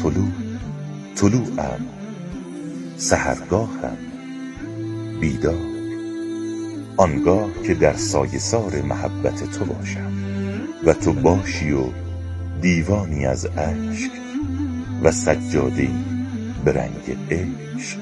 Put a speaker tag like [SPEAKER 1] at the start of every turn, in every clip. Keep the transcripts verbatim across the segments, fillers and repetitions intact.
[SPEAKER 1] طلوع طلوعم، سحرگاهم بیدار، آنگاه که در سایه سار محبت تو باشم و تو باشی و دیوانی از اشک و سجاده‌ای به رنگ عشق.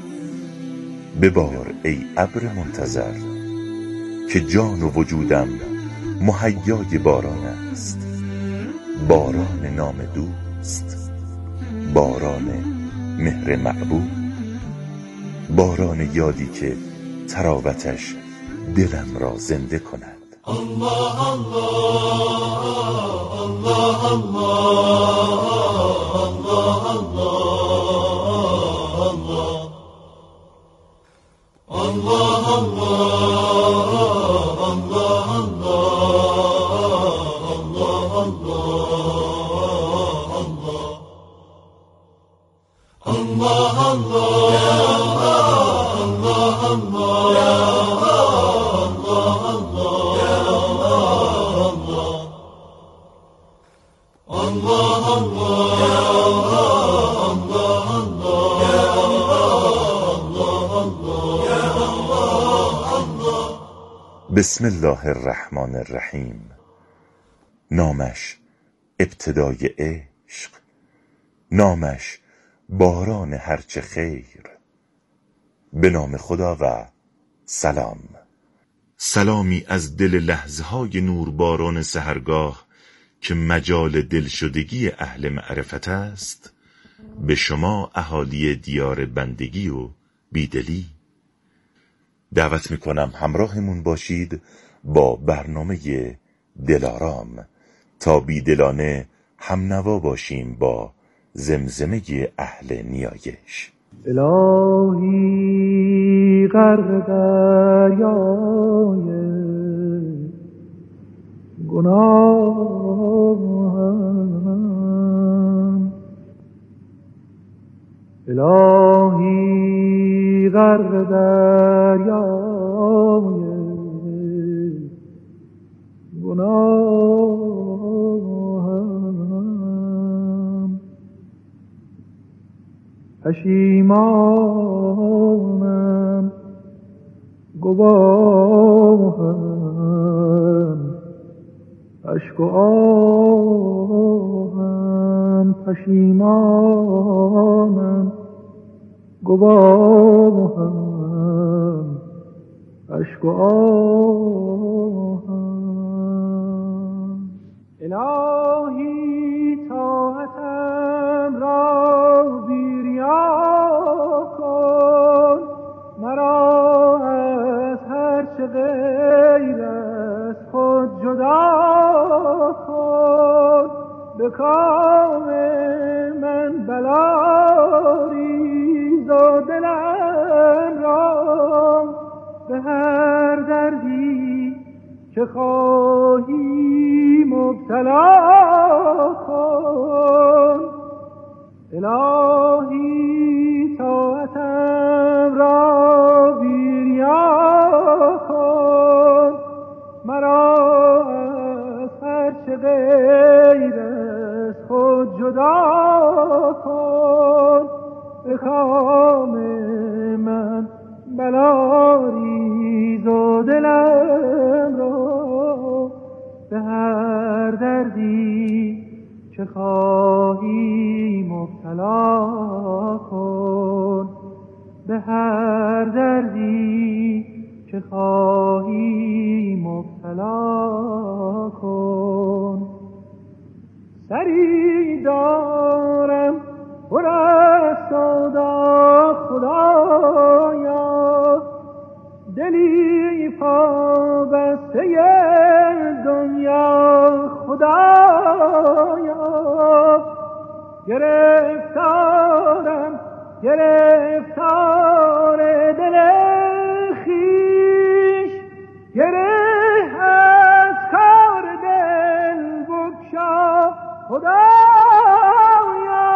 [SPEAKER 1] ببار ای ابر منتظر که جان و وجودم مهیای باران است، باران نام دوست، باران مهر معبود، باران یادی که تراوتش دلم را زنده کند.
[SPEAKER 2] الله الله الله الله الله
[SPEAKER 1] بسم الله الرحمن الرحیم. نامش ابتدای عشق، نامش باران هرچه خیر. به نام خدا و سلام. سلامی از دل لحظه های نورباران سحرگاه که مجال دلشدگی اهل معرفت است، به شما اهالی دیار بندگی و بیدلی. دعوت میکنم همراهمون باشید با برنامه دلارام تا بیدلانه همنوا باشیم با زمزمه اهل نیایش.
[SPEAKER 3] الهی غرق دریای گناهم، الهی غرق دریای گناهم، پشیمانم گواهم، اشک و آهم، پشیمانم گواهم، اشک و آهم. الهی طاعتم را بیریا کن، مرا از هرچه غیر از خود جدا کن. به کام من بلا ریز و دلم را به هر دردی که خواهی مبتلا کن. الهی طاعتم را بیریا کن، مرا از هرچه غیر از خود جدا کن. به کام من بلا ریز و دلم را به هر دردی که خواهی مبتلا کن. به هر دردی که خواهی مبتلا کن. سری دارم پر از سودا خدایا، دلی پابسته دنیا خدایا. گرفتارم گرفتار دل خویش، گره از کار دل بگشا خدایا.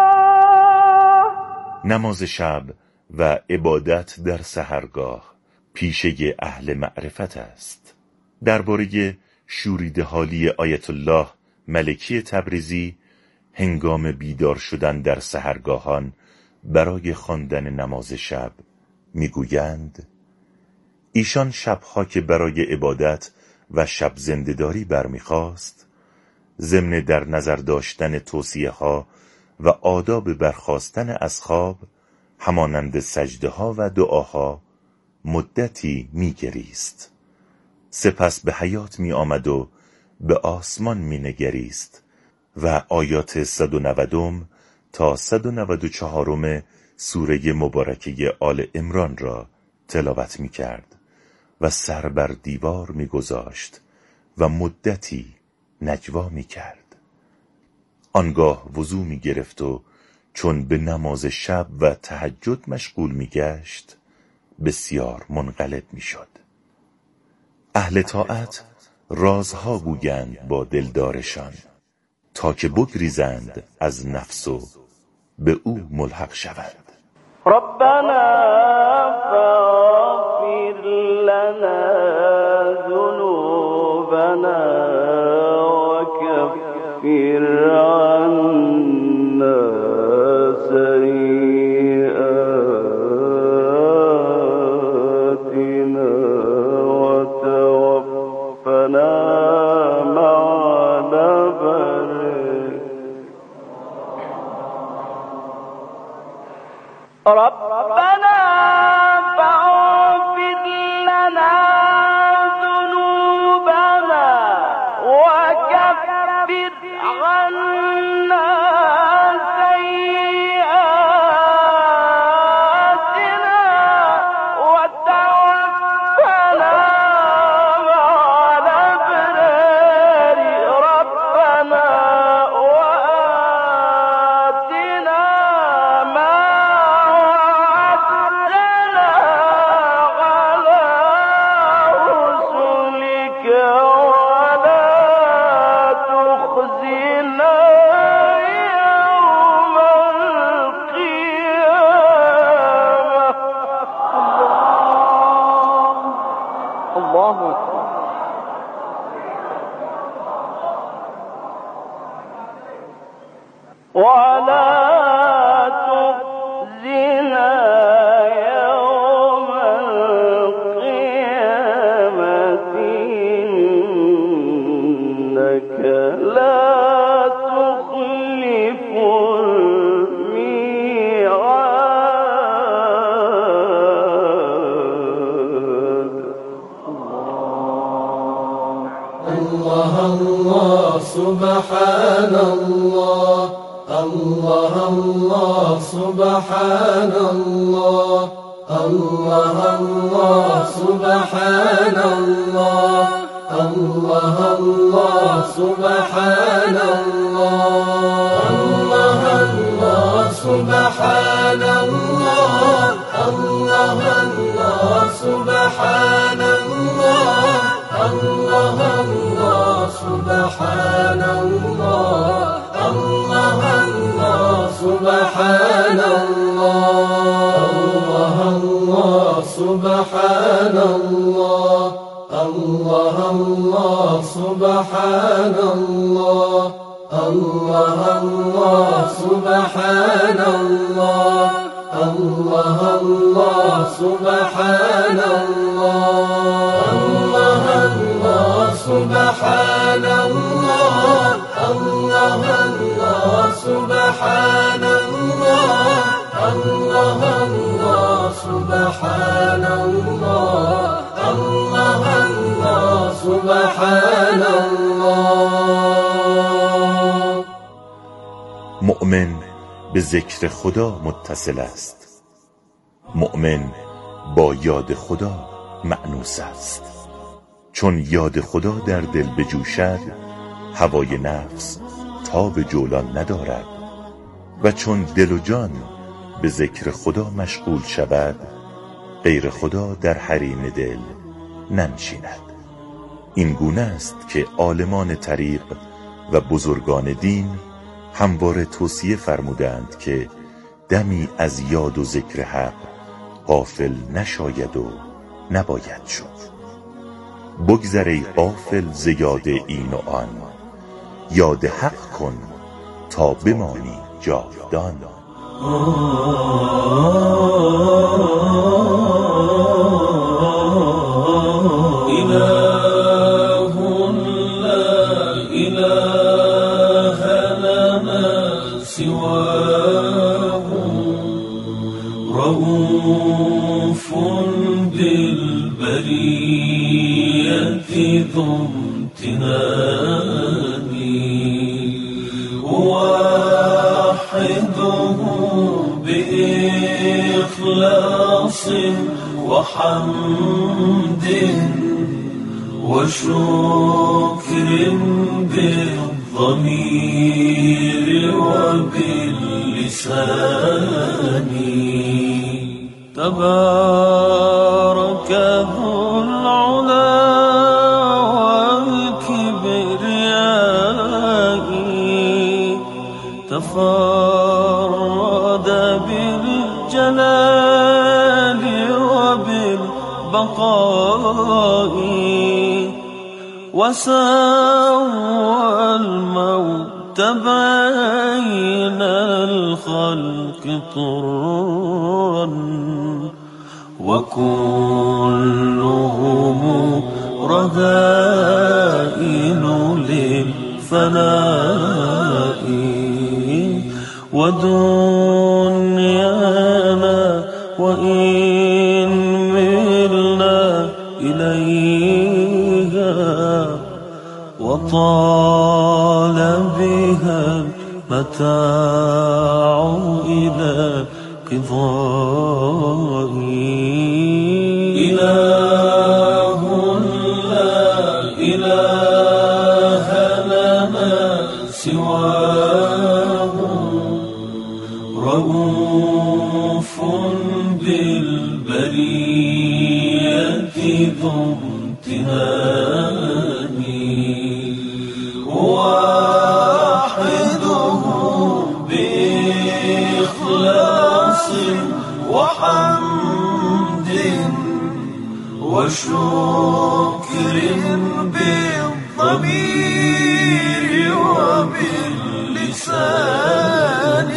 [SPEAKER 1] نماز شب و عبادت در سحرگاه پیشه اهل معرفت است. درباره شوریده حالی آیت الله ملکی تبریزی هنگام بیدار شدن در سحرگاهان برای خواندن نماز شب میگویند ایشان شبها که برای عبادت و شب زنده‌داری برمیخواست، ضمن در نظر داشتن توصیه ها و آداب برخاستن از خواب همانند سجده ها و دعاها مدتی میگریست، سپس به حیات می آمد و به آسمان می نگریست و آیات صد و نودم تا صد و نود و چهارم سوره مبارکه آل عمران را تلاوت می کرد و سر بر دیوار می گذاشت و مدتی نجوا می کرد. آنگاه وضو می گرفت و چون به نماز شب و تهجد مشغول می گشت بسیار منقلب می شد. اهل طاعت رازها گویند با دلدارشان تا که بگریزند از نفس و به او ملحق شوند.
[SPEAKER 4] ربنا فاغفر لنا ذنوبنا وكفر عنا سيئاتنا وتوفنا مع الأبرار. ربنا فاغفر لنا ذنوبنا وكفر عنا سيئاتنا وتوفنا مع الأبرار. ربنا وآتنا ما وعدتنا على رسلك ولا تخزنا يوم القيامة. الله أكبر. ولا تخزنا يوم القيامة إنك لا تخلف الميعاد.
[SPEAKER 2] الله الله سبحان الله الله الله سبحان الله الله الله سبحان الله الله الله سبحان الله الله الله سبحان الله الله الله سبحان الله الله الله سبحان الله الله الله سبحان الله الله الله سبحان الله الله الله سبحان الله الله الله سبحان الله الله الله سبحان الله الله الله سبحان الله الله الله سبحان الله الله الله سبحان الله الله الله سبحان الله.
[SPEAKER 1] مؤمن به ذکر خدا متصل است، مؤمن با یاد خدا مأنوس است. چون یاد خدا در دل بجوشد هوای نفس تاب جولان ندارد و چون دل و جان به ذکر خدا مشغول شود غیر خدا در حریم دل ننشیند. این گونه است که عالمان طریق و بزرگان دین همواره توصیه فرمودند که دمی از یاد و ذکر حق غافل نشاید و نباید شد. بگذر ای غافل ز یاد این و آن، یاد حق کن تا بمانی جاودان.
[SPEAKER 2] رؤوف بالبرية ذو امتنان وحده بإخلاص وحمد وشكر بالضمير وباللسان. تبارك ذو العلا والكبرياء تفرد بالجلال وبالبقاء وسوى الموت بين الخلق طرا وكلهم رذائل للفناء. ودنيانا وإن ملنا إليها وطال بها المتاع إلى قضاء. إله لا إله لنا سواه رؤوف بالبرية ذو امتنان وحده بإخلاص وحمد وشكر بالضمير وباللسان.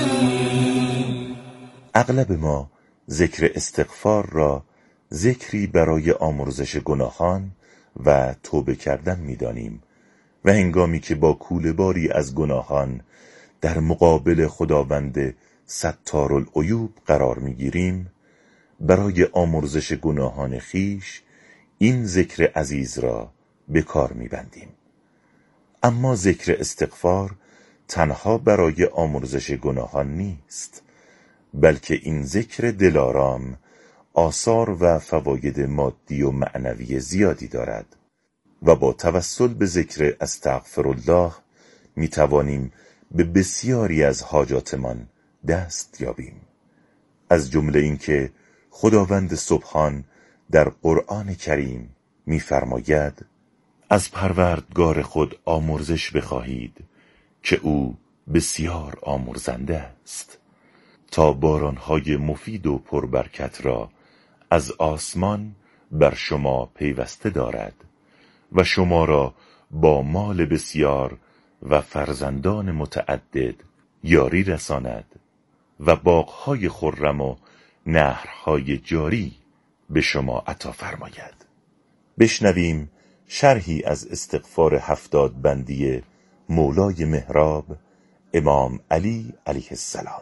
[SPEAKER 1] اغلب ما ذکر استغفار را ذکری برای آمرزش گناهان و توبه کردن می‌دانیم و هنگامی که با کوله‌باری از گناهان در مقابل خداوند ستارالعیوب قرار می‌گیریم، برای آمرزش گناهان خیش این ذکر عزیز را به کار می‌بندیم. اما ذکر استغفار تنها برای آمرزش گناهان نیست، بلکه این ذکر دلارام آثار و فواید مادی و معنوی زیادی دارد و با توسل به ذکر استغفرالله می توانیم به بسیاری از حاجاتمان دست یابیم. از جمله اینکه خداوند سبحان در قرآن کریم می فرماید از پروردگار خود آمرزش بخواهید که او بسیار آمرزنده است، تا بارانهای مفید و پربرکت را از آسمان بر شما پیوسته دارد و شما را با مال بسیار و فرزندان متعدد یاری رساند و باغهای خرم و نهرهای جاری به شما عطا فرماید. بشنویم شرحی از استغفار هفتاد بندی مولای محراب امام علی علیه السلام.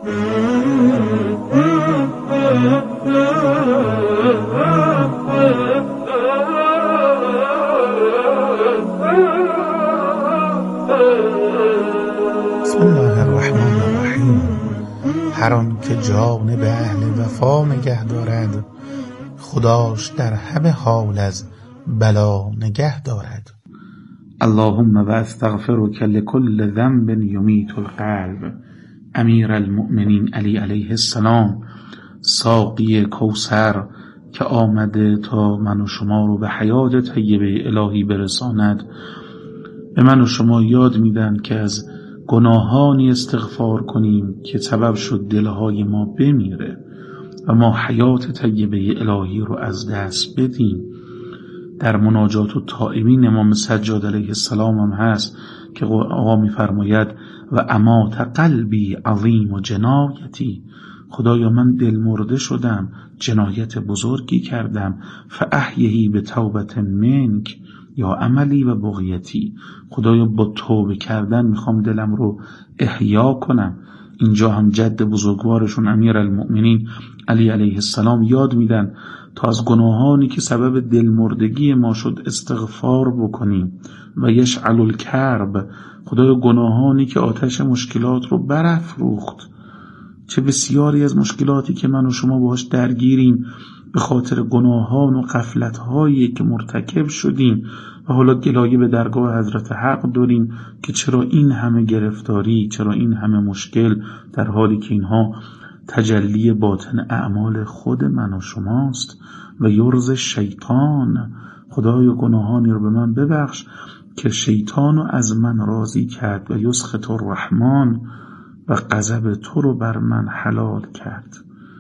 [SPEAKER 5] بسم الله الرحمن الرحیم. هر آن که جانب اهل وفا نگه دارد، خداش در همه حال از بلا نگه دارد.
[SPEAKER 6] اللهم و استغفرک لکل ذنب یمیت القلب. امیر المؤمنین علی علیه السلام، ساقی کوثر که آمده تا من و شما رو به حیات طیبه الهی برساند، به من و شما یاد میدن که از گناهانی استغفار کنیم که سبب شد دلهای ما بمیره و ما حیات طیبه الهی رو از دست بدیم. در مناجات التائبین امام سجاد علیه السلام هم هست که آقا می‌فرماید و امات قلبی عظیم و جنایتی، خدایا من دل مرده شدم، جنایت بزرگی کردم، فاحیهی به توبت منک یا عملی و بغیتی، خدایا با توبه کردن میخوام دلم رو احیا کنم. اینجا هم جد بزرگوارشون امیرالمؤمنین علی علیه السلام یاد میدن تا از گناهانی که سبب دلمردگی ما شد استغفار بکنیم. و یشعل الکرب، خدایا گناهانی که آتش مشکلات رو برافروخت، چه بسیاری از مشکلاتی که من و شما باهاش درگیریم به خاطر گناهان و غفلت‌هایی که مرتکب شدیم و حالا گلایه به درگاه حضرت حق داریم که چرا این همه گرفتاری، چرا این همه مشکل، در حالی که اینها تجلی باطن اعمال خود من و شماست. و یرز شیطان، خدایا گناهانی رو به من ببخش که شیطان رو از من راضی کرد. و یسخط الرحمن، و غضب تو رو بر من حلال کرد.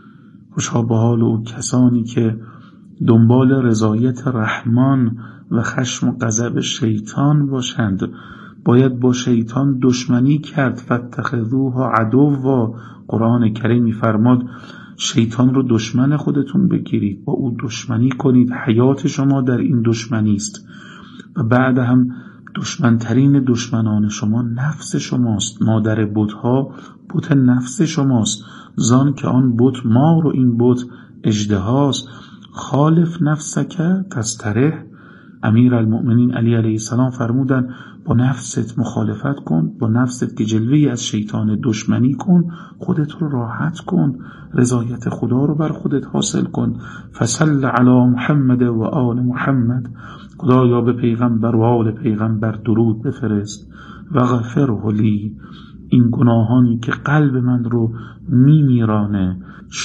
[SPEAKER 6] خوشا به حال او کسانی که دنبال رضایت رحمان و خشم و غضب شیطان باشند. باید با شیطان دشمنی کرد. فاتخذوه عدوا، قرآن کریم می‌فرماد شیطان رو دشمن خودتون بگیرید، با او دشمنی کنید، حیات شما در این دشمنی است. و بعد هم دشمنترین دشمنان شما نفس شماست. مادر بت‌ها بت نفس شماست، زان که آن بت مار و این بت اژدهاست. خالف نفسک تسترح، امیرالمؤمنین علی علیه السلام فرمودن با نفست مخالفت کن، با نفست که جلوه‌ای از شیطان دشمنی کن، خودت رو راحت کن، رضایت خدا رو بر خودت حاصل کن. فصل علی محمد و آل محمد، خدایا به پیغمبر و آل پیغمبر درود بفرست. و غفره لی، این گناهانی که قلب من رو میمیرانه،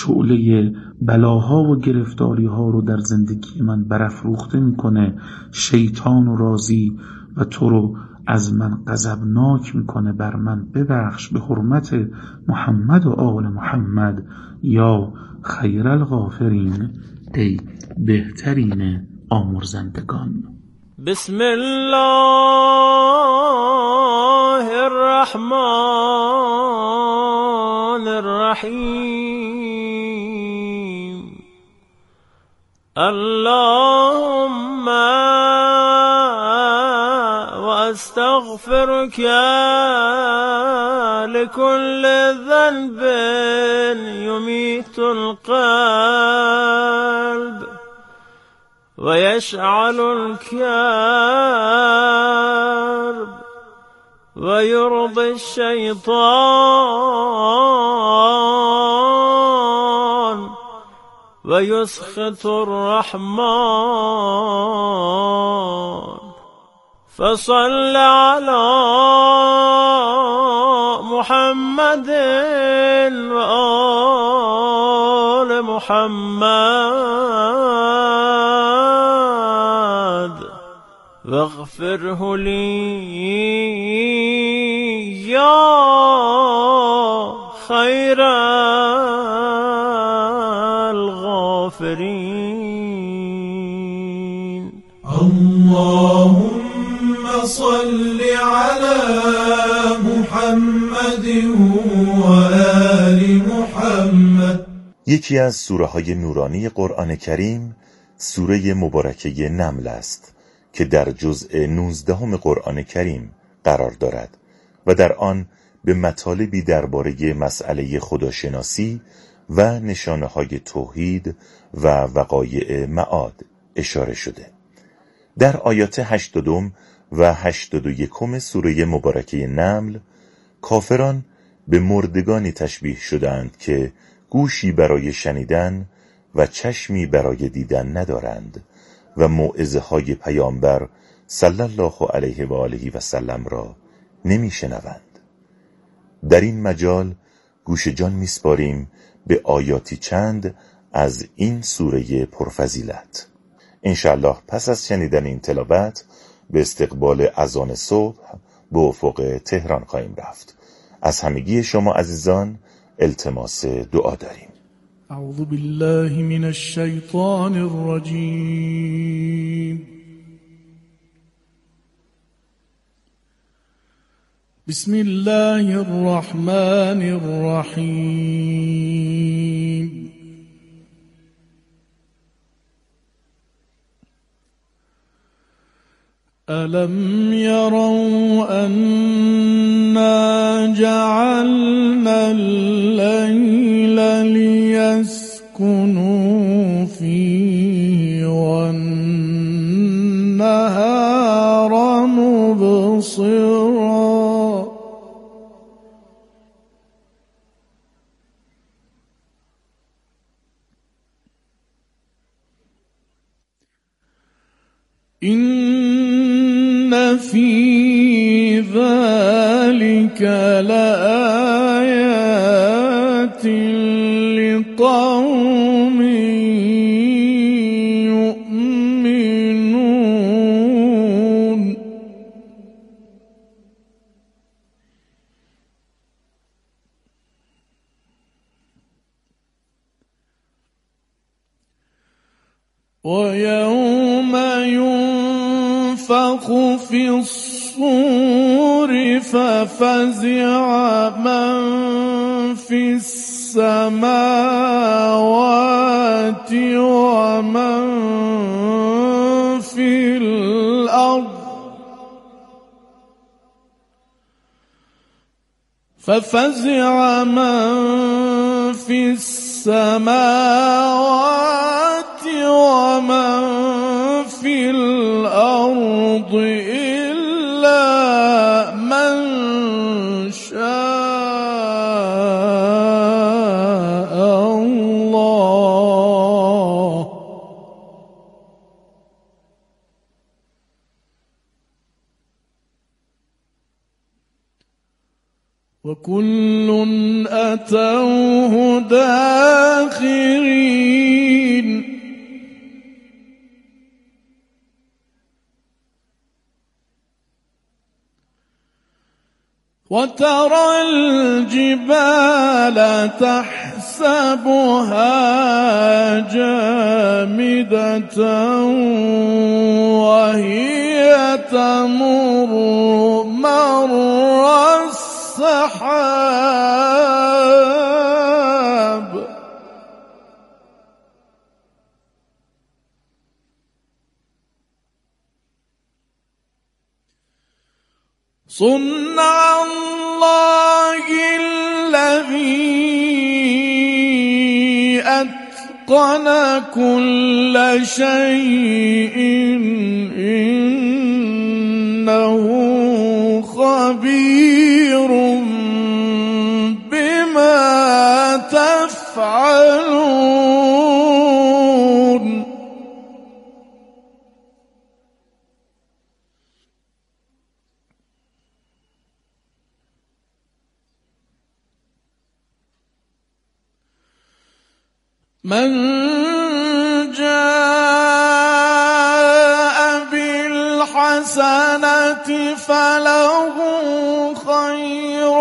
[SPEAKER 6] شعله بلاها و گرفتاریها رو در زندگی من برافروخته میکنه، شیطان و راضی و تو رو از من غضبناک میکنه، بر من ببخش به حرمت محمد و آل محمد یا خیر الغافرین، ای بهترین آمرزندگان.
[SPEAKER 2] بسم الله الرحمن الرحیم. اللهم واستغفرك لكل ذنب يميت القلب ويشعل الكرب ويرضي الشيطان ويسخط الرحمن. فصل على محمد وآل محمد واغفره لي يا خير الغافرين.
[SPEAKER 7] اللهم صل على محمد وآل محمد.
[SPEAKER 1] یکی از سوره های نورانی قرآن کریم سوره مبارکه نمل است که در جزء نوزدهم قرآن کریم قرار دارد و در آن به مطالبی درباره مسئله خداشناسی و نشانه های توحید و وقایع معاد اشاره شده. در آیات هشتادم و هشتاد و یکم سوره مبارکه نمل کافران به مردگانی تشبیه شدند که گوشی برای شنیدن و چشمی برای دیدن ندارند و موعظه های پیامبر صلی الله علیه و آله و سلم را نمی شنوند. در این مجال گوش جان میسپاریم به آیاتی چند از این سوره پرفضیلت. انشاءالله پس از شنیدن این تلاوت به استقبال اذان صبح به افق تهران خواهیم رفت. از همگی شما عزیزان التماس دعا داریم.
[SPEAKER 7] اعوذ بالله من الشیطان الرجیم. بسم الله الرحمن الرحيم ألم يروا أنا جعلنا الليل ليسكنوا فيه والنهار مبصرا إن في ذلك لآيات لقوم يؤمنون ويوم ينفخ في الصور ففزع من في السماوات ومن في الأرض ففزع من في السماوات ومن في الأرض إلا من شاء الله وكل أتوه داخرين وترى الجبال تحسبها جامدة وهي تمر مر السحاب صنع الله الذي أتقن كل شيء إنه خبير بما تفعلون من جاء بالحسنة فله خير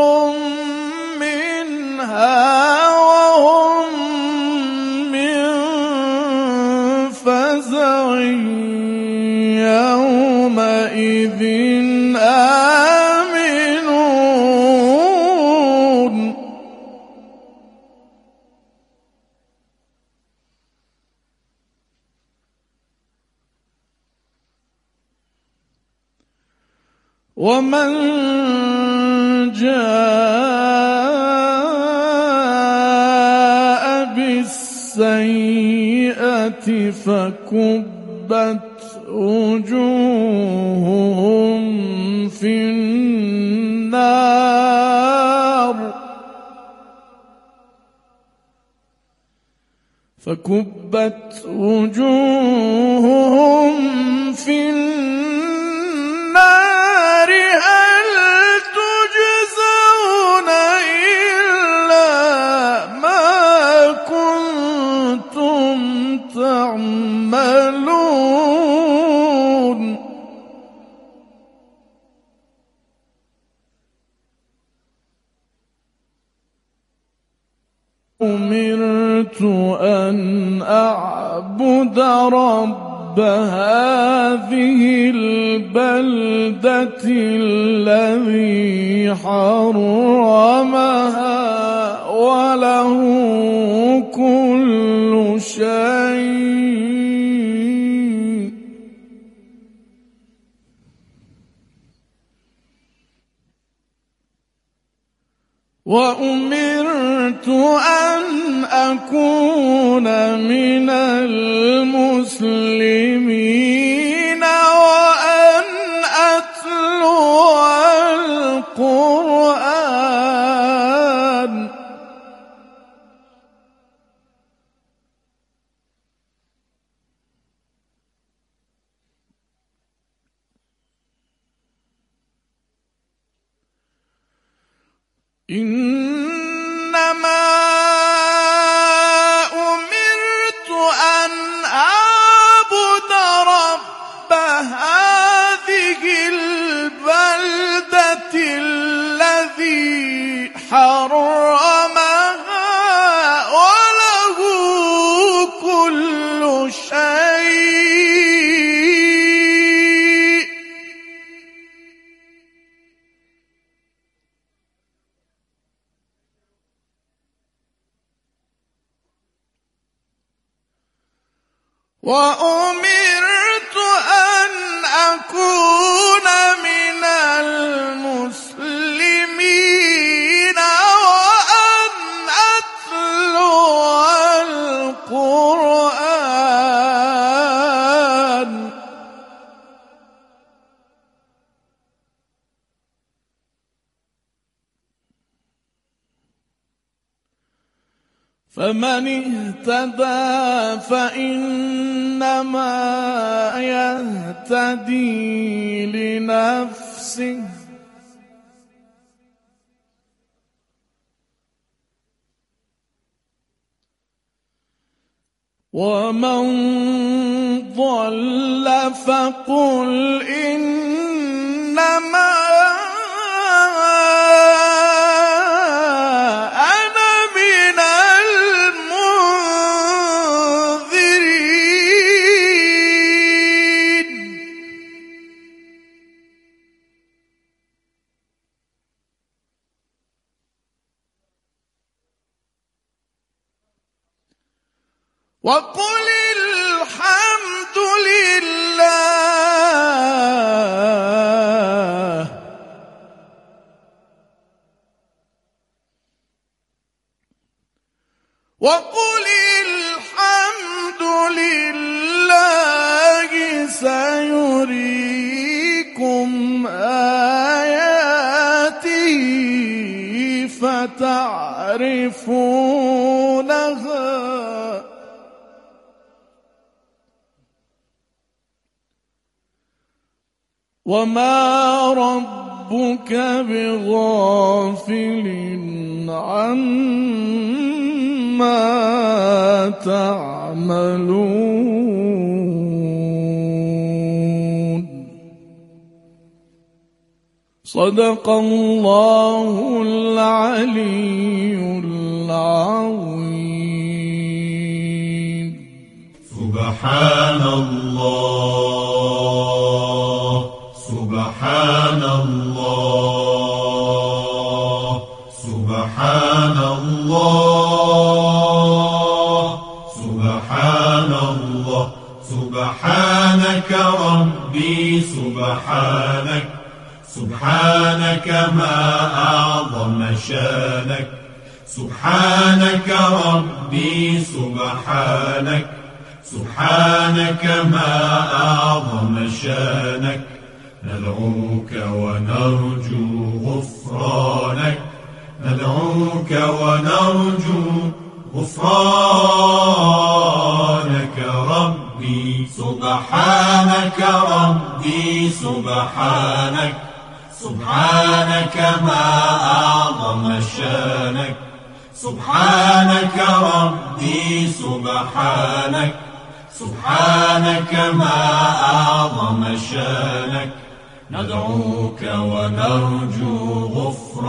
[SPEAKER 7] منها وهم من فزع يومئذ آمنون ومن جاء بالسيئة فكبت وجوههم في النار فكبت وجوههم في النار هل تجزون إلا ما كنتم تعملون أمرت أن أعبد رب رب هذه البلدة الذي حرمها وله كل شيء وأمرت أن أكون من المسلمين وأن أتلو القرآن إنما أمرت أن أعبد رب هذه البلدة الذي حرمها وله كل شيء وأمرت أن أكون من المسلمين وأن أتلو القرآن فمن اهتدى فإنما يهتدي لنفسه ومن ضل فقل إنما وقل الحمد لله وقل الحمد لله سيريكم آياته فتعرفونها وما ربك بغافل عما تعملون صدق الله العلي العظيم.
[SPEAKER 8] سبحان الله سبحان الله سبحان الله سبحان الله سبحانك ربي سبحانك سبحانك ما أعظم شانك سبحانك ربي سبحانك سبحانك ما أعظم شانك ندعوك ونرجو غفرانك ندعوك ونرجو غفرانك ربي سبحانك ربي سبحانك سبحانك ما أعظم شانك سبحانك ربي سبحانك سبحانك ما أعظم شانك ندعوك ونرجو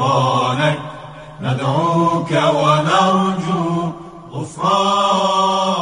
[SPEAKER 8] غفرانك ندعوك ونرجو غفرانك